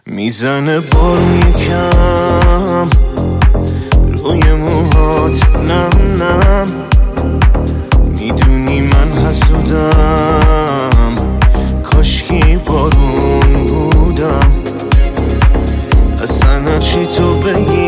میزنه بارون یکم روی موهات نم نم، میدونی من حسودم، کاشکی بارون بودم. اصلا هرچی تو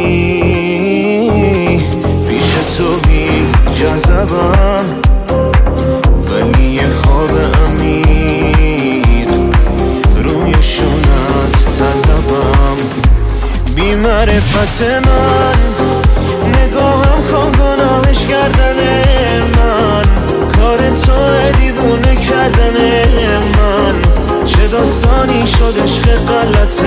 بگی پیش تو بی جذبم، ولی یه خواب عمیق روی شونت طلبم. بی معرفت من نگاهم کن گناهش کردن من، کار تو دیوونه کردن من، چه داستانی شد عشق غلط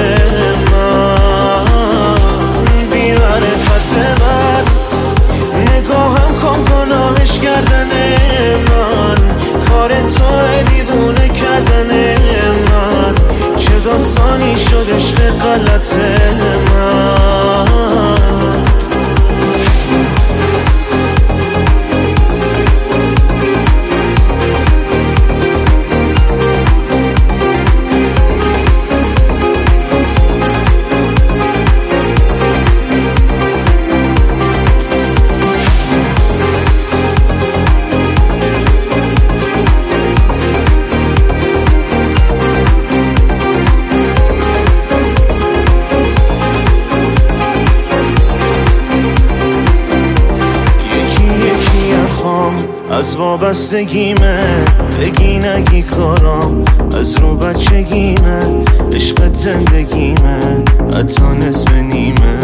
من. بی معرفت من نگاهم کن گناهش کردن من، کار تو دیوونه کردن من، چه داستانی شد عشق غلط من. از وابستگیمه بگی نگی کارام، از رو بچگیمه عشقت زندگیمه، حتی نصف نیمه.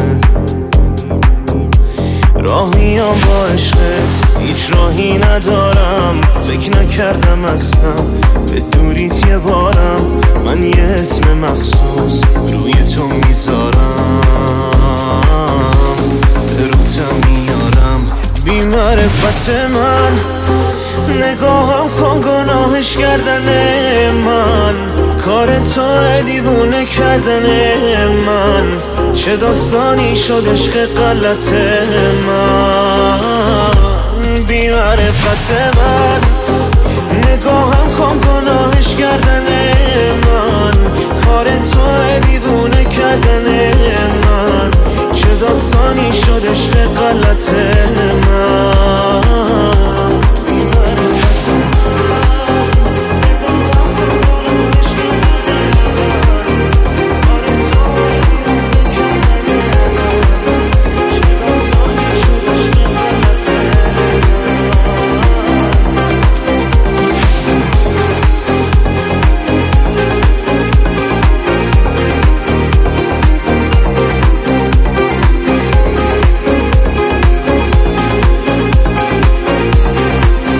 راه میام با عشقت هیچ راهی ندارم، فکر نکردم اصلا به دوریت یه بارم، من یه اسم مخصوص روی تو میذارم، به روتم میارم. بی معرفت من نگاهم کن گناهش کردن من، کار تو دیوونه کردن من، چه داستانی شد عشق غلط من. بی معرفت من نگاهم کن گناهش کردن من، کار تو دیوونه کردن من، چه داستانی شد عشق غلط من.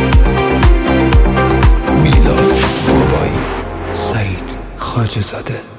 خواجه زاده.